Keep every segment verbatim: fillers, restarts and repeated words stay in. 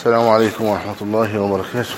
السلام عليكم ورحمة الله وبركاته.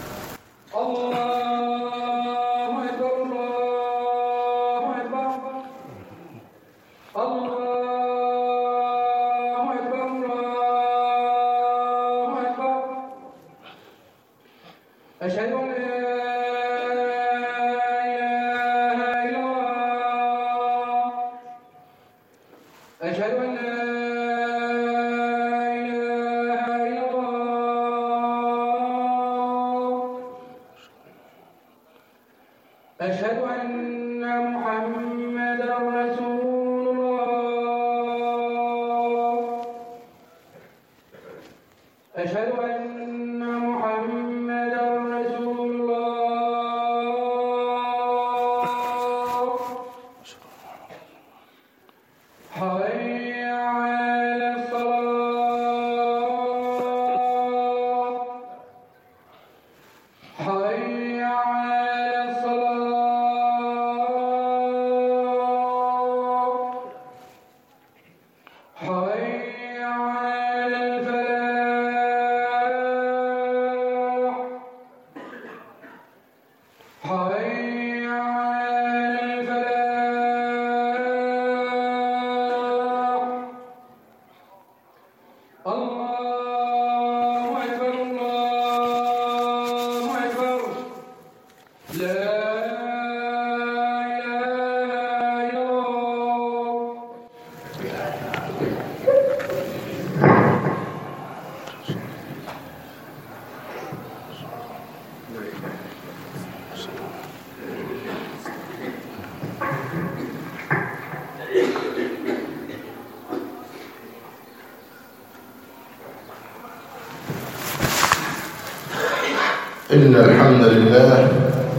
إن الحمد لله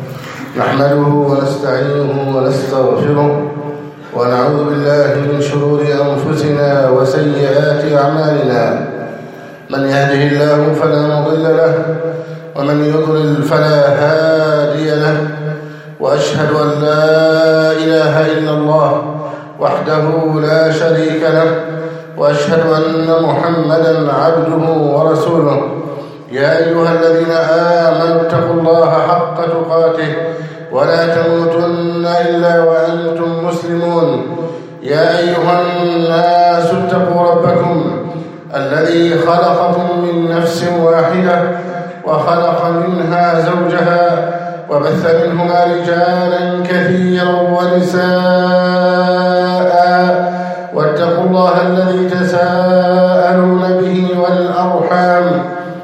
نحمده ونستعينه ونستغفره ونعوذ بالله من شرور أنفسنا وسيئات أعمالنا. من يهده الله فلا مضل له ومن يضلل فلا هادي له، وأشهد أن لا إله إلا الله وحده لا شريك له، وأشهد أن محمدا عبده ورسوله. يا أيها الذين آمنوا اتقوا الله حق تقاته ولا تموتن إلا وأنتم مسلمون. يا أيها الناس اتقوا ربكم الذي خلقكم من نفس واحدة وخلق منها زوجها وبث منهما رجالا كثيرا ونساء، واتقوا الله الذي تساءلون به والأرحام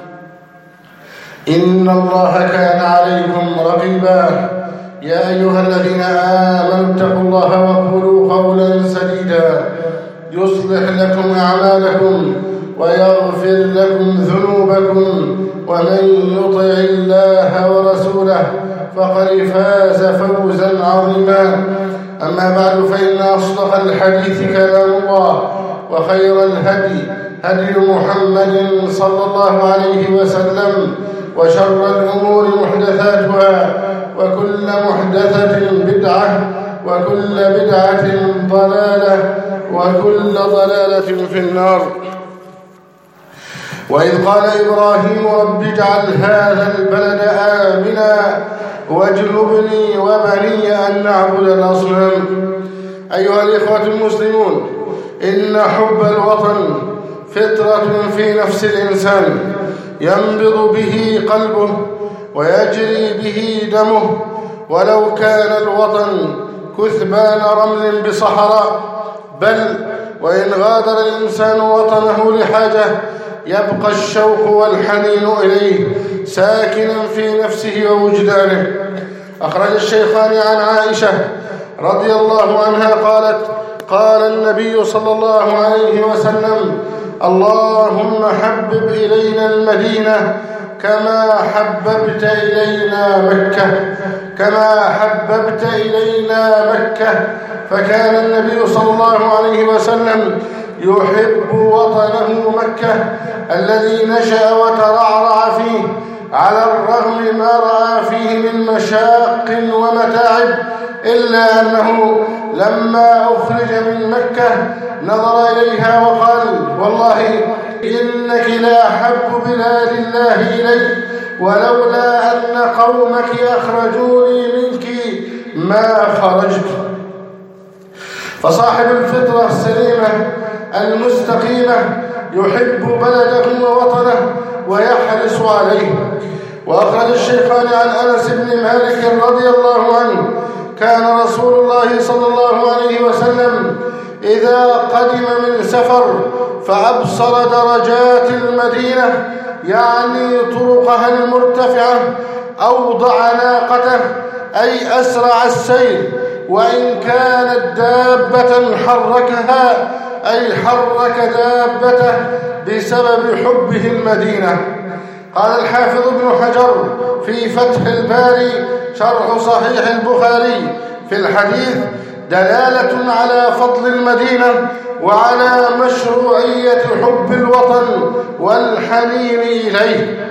إن الله كان عليكم رقيبا. يا أيها الذين آمنوا اتقوا الله وقولوا قولا سديدا يصلح لكم أعمالكم ويغفر لكم ذنوبكم، ومن يطع الله ورسوله فقد فاز فوزا عظيما. أما بعد، فإن أصدق الحديث كلام الله، وخير الهدي هدي محمد صلى الله عليه وسلم، وشر الأمور محدثاتها، وكل محدثة بدعة، وكل بدعة ضلالة، وكل ضلالة في النار. وإذ قال إبراهيم رب اجعل هذا البلد آمنا واجنبني وبني أن نعبد الأصنام. أيها الإخوة المسلمون، إن حب الوطن فطرة في نفس الإنسان ينبض به قلبه ويجري به دمه، ولو كان الوطن كثبان رمل بصحراء. بل وإن غادر الإنسان وطنه لحاجة يبقى الشوق والحنين إليه ساكنا في نفسه ووجدانه. أخرج الشيخان عن عائشة رضي الله عنها قالت: قال النبي صلى الله عليه وسلم: اللهم حبب إلينا المدينة كما حببت إلينا مكة كما حببت إلينا مكة. فكان النبي صلى الله عليه وسلم يحب وطنه مكة الذي نشأ وترعرع فيه، على الرغم ما رأى فيه من مشاق ومتاعب، إلا أنه لما أخرج من مكة نظر إليها وقال: والله إنك لأحب بلاد الله إلي، ولولا أن قومك أخرجوني منك ما خرجت. فصاحب الفطرة السليمة المستقيمة يحب بلده ووطنه ويحرص عليه. وأخرج الشيخان عن أنس بن مالك رضي الله عنه: كان رسول الله صلى الله عليه وسلم إذا قدم من سفر فأبصر درجات المدينة، يعني طرقها المرتفعة، أوضع ناقته، أي أسرع السير، وإن كانت دابة حركها، أي حرك دابته بسبب حبه المدينة. قال الحافظ ابن حجر في فتح الباري شرح صحيح البخاري: في الحديث دلالة على فضل المدينة وعلى مشروعية حب الوطن والحنين إليه.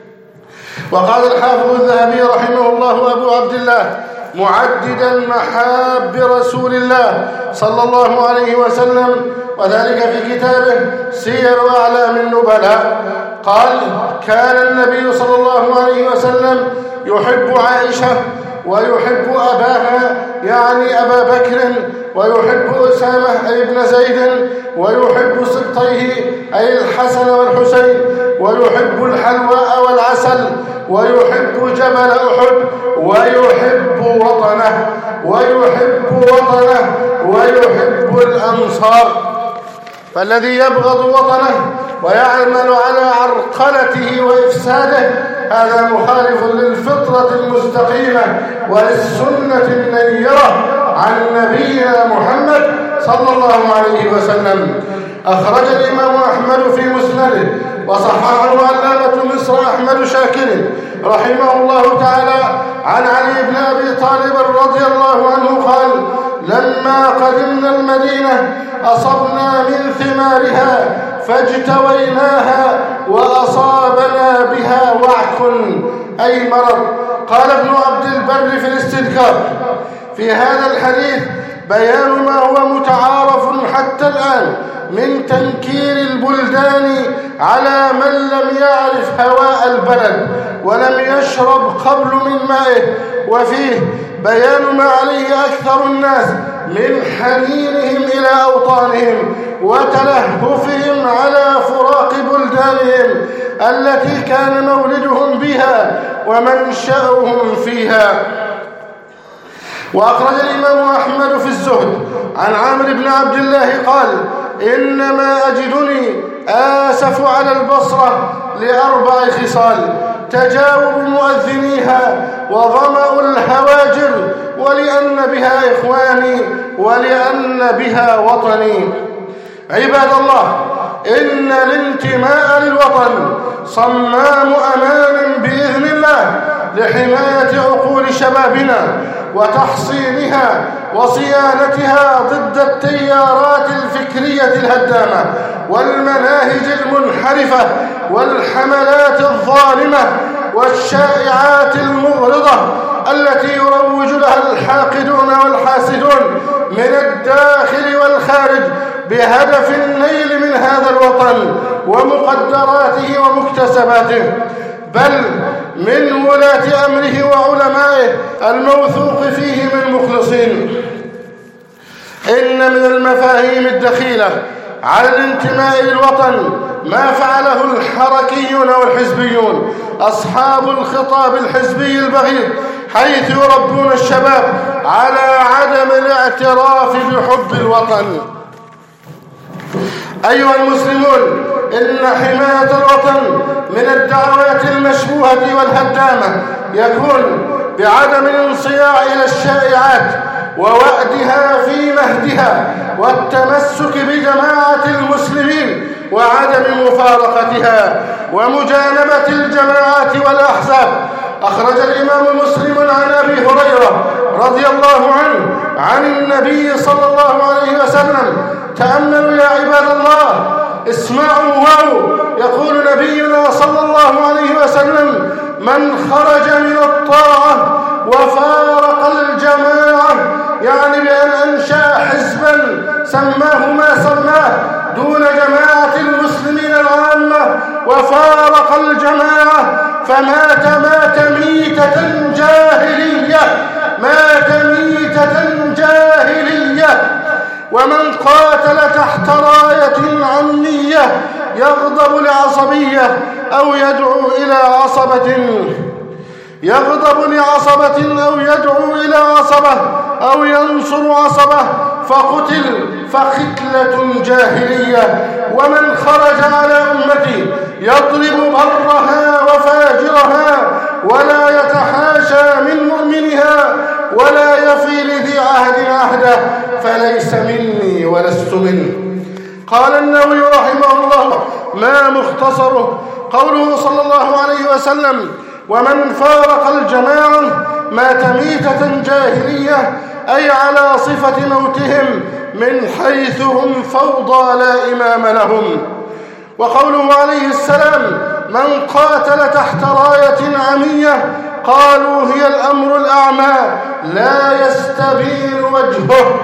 وقال الحافظ الذهبي رحمه الله أبو عبد الله معددا محاب رسول الله صلى الله عليه وسلم، وذلك في كتابه سير أعلام النبلاء، قال: كان النبي صلى الله عليه وسلم يحب عائشة ويحب أباها، يعني أبا بكر، ويحب أسامة أي ابن زيد، ويحب سبطيه أي الحسن والحسين، ويحب الحلواء والعسل، ويحب جبل أحد، ويحب وطنه ويحب وطنه ويحب الأنصار. فالذي يبغض وطنه ويعمل على عرقلته وإفساده هذا مخالف للفطرة المستقيمة وللسنة النيرة عن نبينا محمد صلى الله عليه وسلم. أخرج الإمام أحمد في مسنده وصححه علامة مصر أحمد شاكر رحمه الله تعالى عن علي بن أبي طالب رضي الله عنه قال: لما قدمنا المدينة أصبنا من ثمارها فاجتويناها وأصابنا بها وعك أي مرض. قال ابن عبد البر في الاستذكار: في هذا الحديث بيان ما هو متعارف حتى الآن من تنكير البلدان على من لم يعرف هواء البلد ولم يشرب قبل من مائه، وفيه بيان ما عليه أكثر الناس من حنينهم إلى أوطانهم وتلهفهم على فراق بلدانهم التي كان مولدهم بها ومنشأهم فيها. وأخرج الإمام أحمد في الزهد عن عامر بن عبد الله قال: إنما أجدني آسف على البصرة لأربع خصال: تجاوب مؤذنيها، وظمأ الهواجر، ولأن بها إخواني، ولأن بها وطني. عباد الله، إن الانتماء للوطن صمام أمان بإذن الله لحماية عقول شبابنا وتحصينها وصيانتها ضد التيارات الفكرية الهدامة والمناهج المنحرفة والحملات الظالمة والشائعات المغرضة التي يروج لها الحاقدون والحاسدون من الداخل والخارج بهدف النيل من هذا الوطن ومقدراته ومكتسباته، بل من ولاة أمره وعلمائه الموثوق فيه من مخلصين. إن من المفاهيم الدخيلة على الانتماء للوطن ما فعله الحركيون والحزبيون أصحاب الخطاب الحزبي البغيض، حيث يربون الشباب على عدم الاعتراف بحب الوطن. أيها المسلمون، إن حماية الوطن من الدعوات المشبوهة والهدامة يكون بعدم الانصياع إلى الشائعات ووأدها في مهدها والتمسك بجماعة المسلمين وعدم مفارقتها ومجانبة الجماعات والأحزاب. أخرج الإمام مسلم عن أبي هريرة رضي الله عنه عن النبي صلى الله عليه وسلم: تأملوا يا عباد الله، اسمعوا واو، يقول نبينا صلى الله عليه وسلم: من خرج من الطاعة وفارق الجماعة، يعني بأن أنشأ حزبا سماه ما سماه دون جماعة المسلمين العامة العامة وفارق الجماعة فمات مات ميتة جاهلية مات ميتة جاهلية. ومن قاتل تحت راية عمية يغضب لعصبية أو يدعو إلى عصبة يغضب لعصبة أو يدعو إلى عصبة أو ينصر عصبة فقتل فختلة جاهلية. ومن خرج على أمتي يضرب برها وفاجرها ولا يتحاشى من مؤمنها ولا يفي لذي عهد عهده فليس مني ولست منه. قال النووي رحمه الله ما مختصره قوله صلى الله عليه وسلم ومن فارق الجماعة مات ميتة جاهلية أي على صفة موتهم من حيث هم فوضى لا إمام لهم. وقوله عليه السلام من قاتل تحت راية عمية قالوا هي الأمر الأعمى لا يستبين وجهه.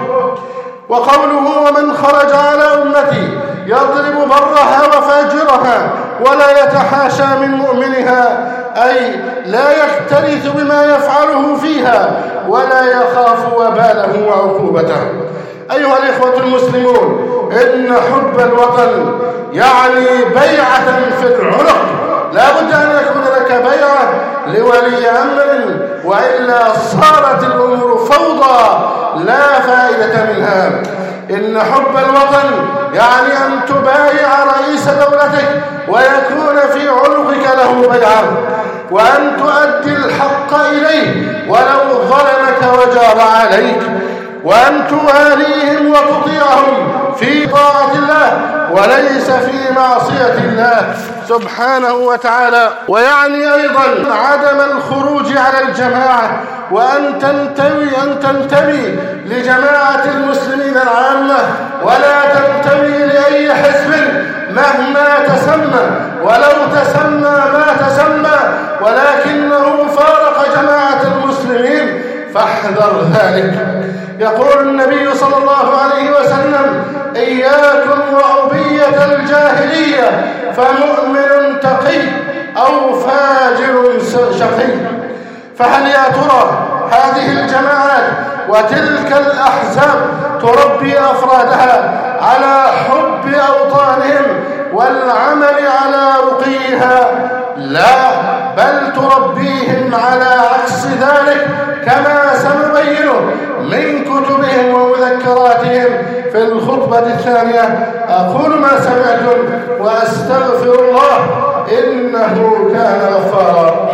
وقوله ومن خرج على أمتي يضرب برها وفاجرها ولا يتحاشى من مؤمنها أي لا يكترث بما يفعله فيها ولا يخاف وباله وعقوبته. أيها الإخوة المسلمون إن حب الوطن يعني بيعة في العنق، لا بد أن يكون لك بيعة لولي أمر وإلا صارت الأمور فوضى لا فائدة منها. إن حب الوطن يعني أن تبايع رئيس دولتك ويكون في عنقك له بيعة وأن تؤدي الحق إليه ولو ظلمك وجار عليك وأن تواليهم وتطيعهم في طاعة الله وليس في معصية الله سبحانه وتعالى. ويعني أيضا عدم الخروج على الجماعة وأن تنتمي أن تنتمي لجماعة المسلمين العامة ولا تنتمي لأي حزب مهما تسمى ولو تسمى ما تسمى ولكنه فارق جماعة المسلمين فاحذر ذلك. يقول النبي صلى الله عليه وسلم إياكم وعبية الجاهلية فمؤمن تقي أو فاجر شقي. فهل يا ترى هذه الجماعات وتلك الأحزاب تربي أفرادها على حب أوطانهم والعمل على رقيها؟ لا، بل تربيهم على عكس ذلك كما سنبينه من كتبهم ومذكراتهم في الخطبة الثانية. أقول ما سمعتم وأستغفر الله إنه كان غفارا.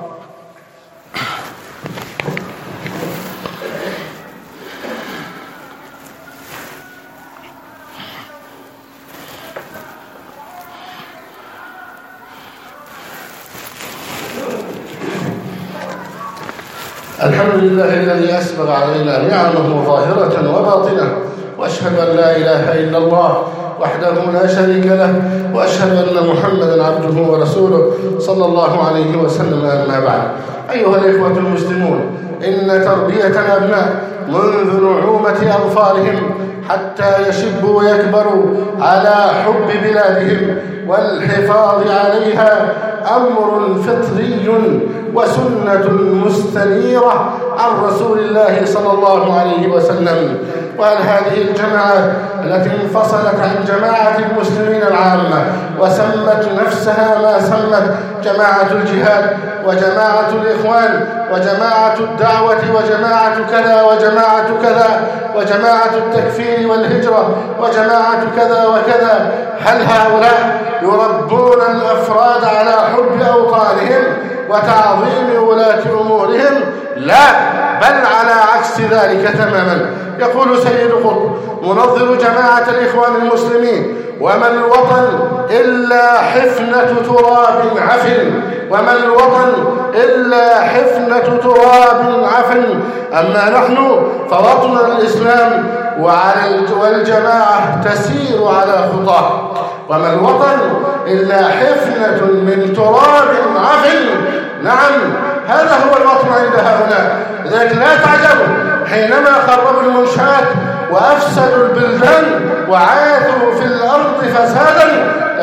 الحمد لله الذي أسبغ علينا نعمه ظاهرة وباطنة، وأشهد أن لا إله إلا الله وحده لا شريك له، وأشهد أن محمدا عبده ورسوله صلى الله عليه وسلم. أما بعد، أيها الإخوة المسلمون، إن تربية الأبناء منذ نعومة أظفارهم حتى يشبوا ويكبروا على حب بلادهم والحفاظ عليها أمر فطري وسنة مستنيرة عن رسول الله صلى الله عليه وسلم. وعن هذه الجماعة التي انفصلت عن جماعة المسلمين العامة وسمت نفسها ما سمت جماعة الجهاد وجماعة الإخوان وجماعة الدعوة وجماعة كذا وجماعة كذا وجماعة التكفير والهجرة وجماعة كذا وكذا، هل هؤلاء يربون الأفراد على حب أوطانهم وتعظيم ولاة أمورهم؟ لا، بل على عكس ذلك تماما. يقول سيد قطب منظر جماعة الإخوان المسلمين: وما الوطن إلا حفنة تراب عفن، وما الوطن إلا حفنة تراب عفن، أما نحن فوطن الإسلام وعلى والجماعة تسير على خطاه. وما الوطن إلا حفنة من تراب عفن. نعم، هذا هو الوطن عند هؤلاء. لذلك لا تعجبوا حينما خربوا المنشآت وأفسدوا البلدان وعاثوا في الأرض فسادا،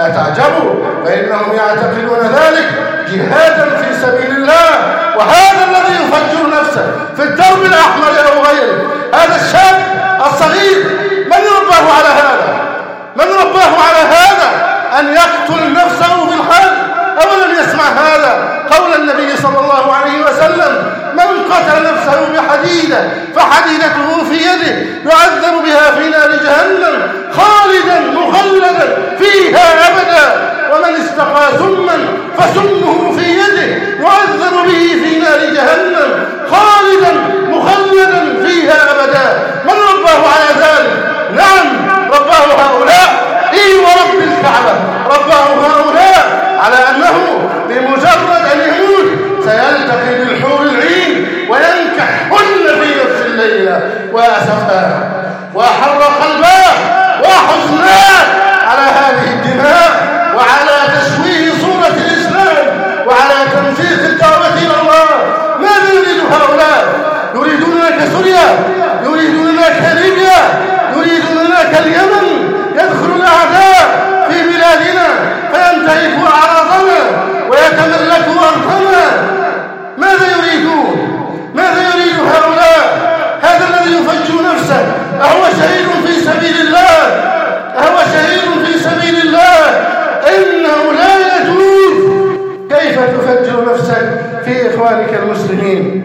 لا تعجبوا فإنهم يعتقدون ذلك جهادا في سبيل الله. وهذا الذي يفجر نفسه في الدرب الأحمر أو غيره، هذا الشاب الصغير من رباه على هذا؟ من رباه على هذا أن يقتل نفسه في الحال؟ أولم يسمع هذا قول النبي صلى الله عليه وسلم: من قتل نفسه بحديدة فحديدته في يده يعذب بها في نار جهنم خالدا مخلدا فيها أبدا، ومن استقى سما فسمه في يده يعذب به في نار جهنم خالدا مخلدا فيها أبدا. من رباه على ذلك؟ نعم رباه هؤلاء، إي ورب الكعبة رباه هؤلاء على أنه بمجرد أن يموت سيلتقي بالحور العين وينكحهن في نفس الليلة وأسفاه وأحر قلباه وحزناه على هذه الدماء وعلى تشويه صورة الإسلام وعلى تمزيق الدعوة إلى الله. ماذا يريد هؤلاء؟ يريدون لك سوريا، يريدون لك ليبيا، يريدون لك اليمن. يدخل الأعداء في بلادنا فينتهكوا أعراضنا ويتملكوا أرضنا. ماذا يريدون؟ ماذا يريد هؤلاء؟ هذا الذي يفجر نفسه أهو شهيد في سبيل الله؟ أهو شهيد في سبيل الله؟ إنه لا يجوز. كيف تفجر نفسك في إخوانك المسلمين؟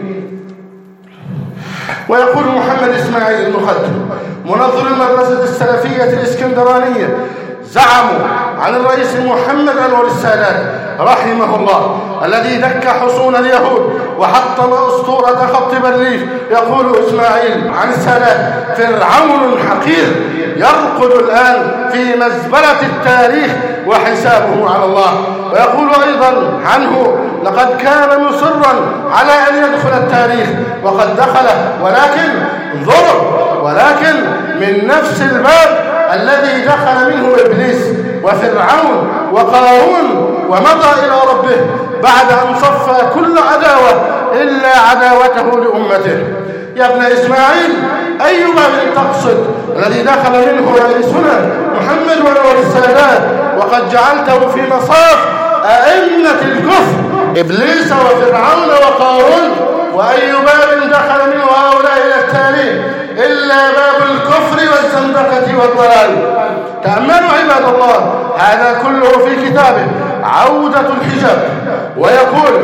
ويقول محمد إسماعيل المقدم منظر المدرسة السلفية الإسكندرانية: زعموا عن الرئيس محمد أنور السادات رحمه الله الذي دك حصون اليهود وحطم أسطورة خط بارليف. يقول إسماعيل عن السادات: فرعون حقير يرقد الآن في مزبلة التاريخ وحسابه على الله. ويقول أيضا عنه: لقد كان مصرا على أن يدخل التاريخ وقد دخله، ولكن ضرب، ولكن من نفس الباب الذي دخل منه إبليس وفرعون وقارون، ومضى إلى ربه بعد أن صفى كل عداوة إلا عداوته لأمته. يا ابن إسماعيل، أي باب تقصد الذي دخل منه رئيسنا محمد وأنور السادات وقد جعلته في مصاف أئمة الكفر إبليس وفرعون وقارون؟ وأي باب دخل منه هؤلاء إلى التاريخ إلا باب الكفر والزندقة والضلال. تأملوا عباد الله، هذا كله في كتابه عودة الحجاب. ويقول: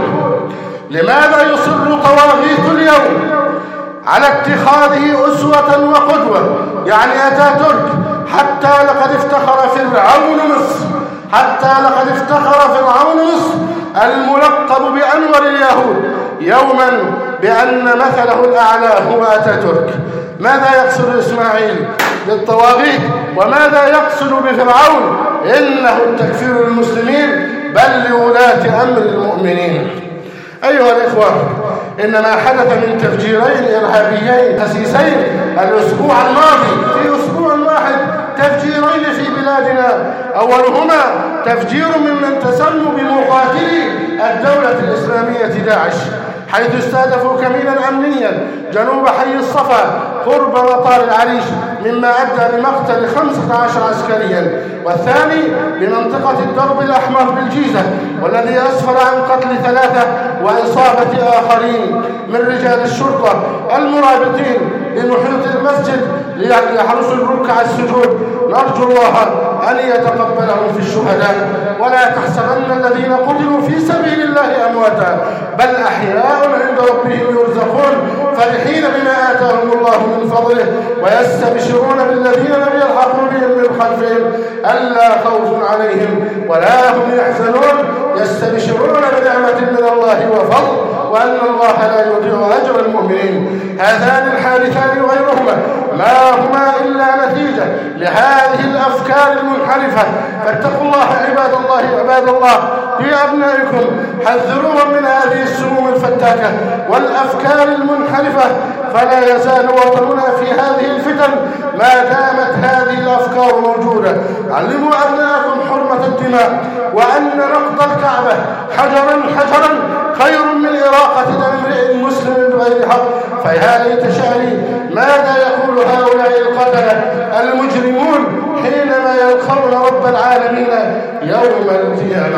لماذا يصر طواغيت اليوم على اتخاذه أسوة وقدوة، يعني أتاتورك، حتى لقد افتخر فرعون مصر حتى لقد افتخر فرعون مصر الملقب بأنور اليهود يوما بأن مثله الأعلى هو أتاتورك. ماذا يقصد إسماعيل بالطواغيت وماذا يقصد بفرعون؟ إنه التكفير للمسلمين بل لولاة أمر المؤمنين. أيها الإخوة، إن ما حدث من تفجيرين إرهابيين خسيسين الأسبوع الماضي في أسبوع واحد، تفجيرين في بلادنا، أولهما تفجير ممن تسموا بمقاتلي الدولة الإسلامية داعش، حيث استهدفوا كمينا أمنيا جنوب حي الصفا قرب مطار العريش، مما أدى بمقتل خمسة عشر عسكريا. والثاني بمنطقة الدرب الأحمر بالجيزة، والذي أسفر عن قتل ثلاثة وإصابة آخرين من رجال الشرطة المرابطين بمحيط المسجد ليحرسوا الركع السجود. نرجو الله أن يتقبلهم في الشهداء، ولا تحسبن الذين قتلوا في سبيل الله أمواتا بل أحياء عند ربهم يرزقون، فرحين بما آتاهم الله من فضله ويستبشرون بالذين لم يلحقوا بهم من خلفهم ألا خوف عليهم ولا هم يحزنون، يستبشرون بنعمة من الله وفضل وأن الله لا يضيع أجر المؤمنين. هذان الحادثان وغيرهما ما هما إلا نتيجة لهذه الأفكار المنحرفة، فاتقوا الله عباد الله عباد الله في أبنائكم، حذروهم من هذه السموم الفتاكة والأفكار المنحرفة، فلا يزال وطننا في هذه الفتن ما دامت هذه الأفكار موجودة. علموا أبنائكم حرمة الدماء، وأن نقض الكعبة حجرا حجرا خير من إراقة دم امرئ مسلم بغير حق. فيا ليت شعري ماذا يقول هؤلاء القتلة المجرمون حينما يلقون رب العالمين يوم القيامة.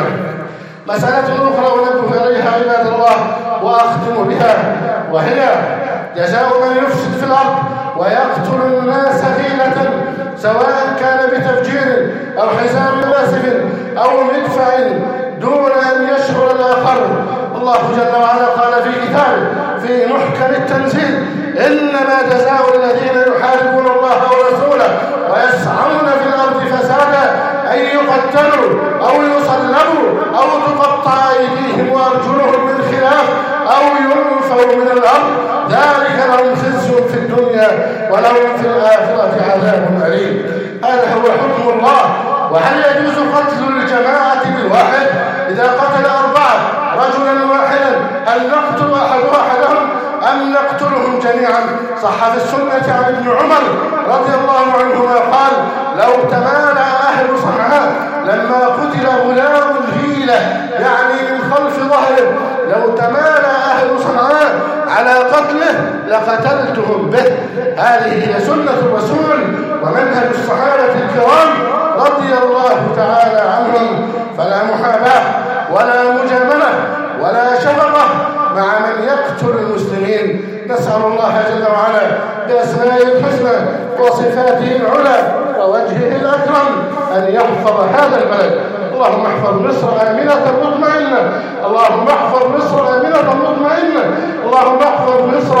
مسألة أخرى أنبه إليها عباد الله وأختم بها، وهي جزاء من يفسد في الأرض ويقتل الناس حيلة، سواء كان بتفجير أو حزام ناسف أو مدفع دون أن يشعر الآخر. الله جل وعلا قال في كتابه في محكم التنزيل: إنما جزاء الذين يحاربون الله ورسوله ويسعون في الأرض فسادا أن يقتلوا أو يصلبوا أو تقطع أيديهم وأرجلهم من خلاف أو ينفوا من الأرض، ذلك لهم خزي في الدنيا ولهم في الآخرة عذاب أليم. هذا هو حكم الله. وهل يجوز قتل الجماعة بالواحد؟ إذا قتل أربعة رجلا واحدا هل نقتل أحد أحدهم أم نقتلهم جميعا؟ صح في السنة عن ابن عمر رضي الله عنهما قال: لو تمالى أهل صنعاء لما قتل غلام الهيلة، يعني من خلف ظهره، لو تمالى أهل صنعاء على قتله لقتلتهم به. هذه هي سنة الرسول ومنهج الصحابة الكرام رضي الله تعالى عنهم. فلا محاباة ولا مجاملة ولا شفقة مع من يقتل المسلمين. نسأل الله جل وعلا بأسمائه الحسنى وصفاته العلى ووجهه الأكرم أن يحفظ هذا البلد. اللهم احفظ مصر آمنة مطمئنة، اللهم احفظ مصر آمنة مطمئنة، اللهم احفظ مصر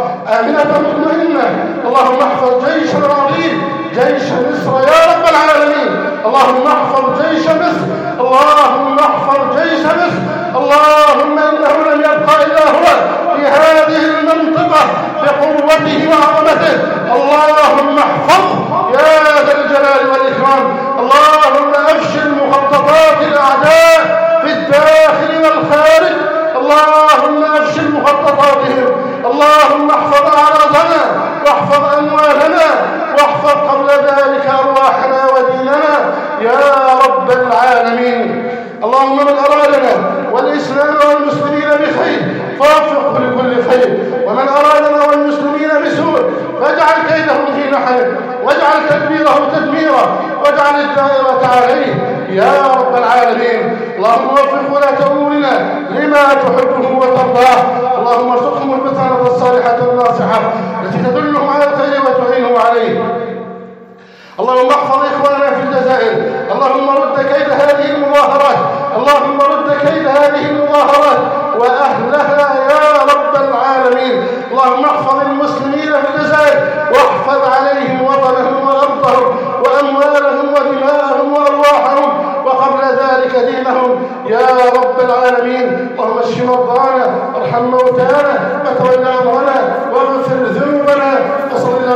آمنة مطمئنة، اللهم احفظ جيش العظيم جيش مصر يا رب العالمين. اللهم احفظ جيش مصر، اللهم احفظ جيش مصر، اللهم إنه لم يبقى إلا هو في هذه المنطقة بقوته وعظمته. اللهم احفظه يا ذا الجلال والإكرام. اللهم أفشل مخططات الأعداء في الداخل والخارج، اللهم أفشل مخططاتهم. اللهم احفظ أعراضنا واحفظ أموالنا واحفظ قبل ذلك أرواحنا وديننا يا رب العالمين. اللهم من أرادنا والإسلام والمسلمين بخير فوفقه لكل خير، ومن أرادنا والمسلمين بسوء فاجعل كيده في نحره واجعل تدبيره تدميرا واجعل الدائرة عليه يا رب العالمين. اللهم وفق ولاة أمورنا لما تحبه وترضاه. اللهم ارزقهم البطانة الصالحة الناصحة التي تدلهم على الخير وتعينهم عليه. اللهم احفظ إخواننا في الجزائر. اللهم رد كيد هذه المظاهرات، اللهم رد كيد هذه المظاهرات وأهلها يا رب العالمين. اللهم احفظ المسلمين في الجزائر واحفظ عليهم وطنهم وأرضهم وأموالهم ودماءهم وأرواحهم وقبل ذلك دينهم يا رب العالمين. اللهم اشف مرضانا وارحم موتانا وتول أمرنا واغفر ذنوبنا وصل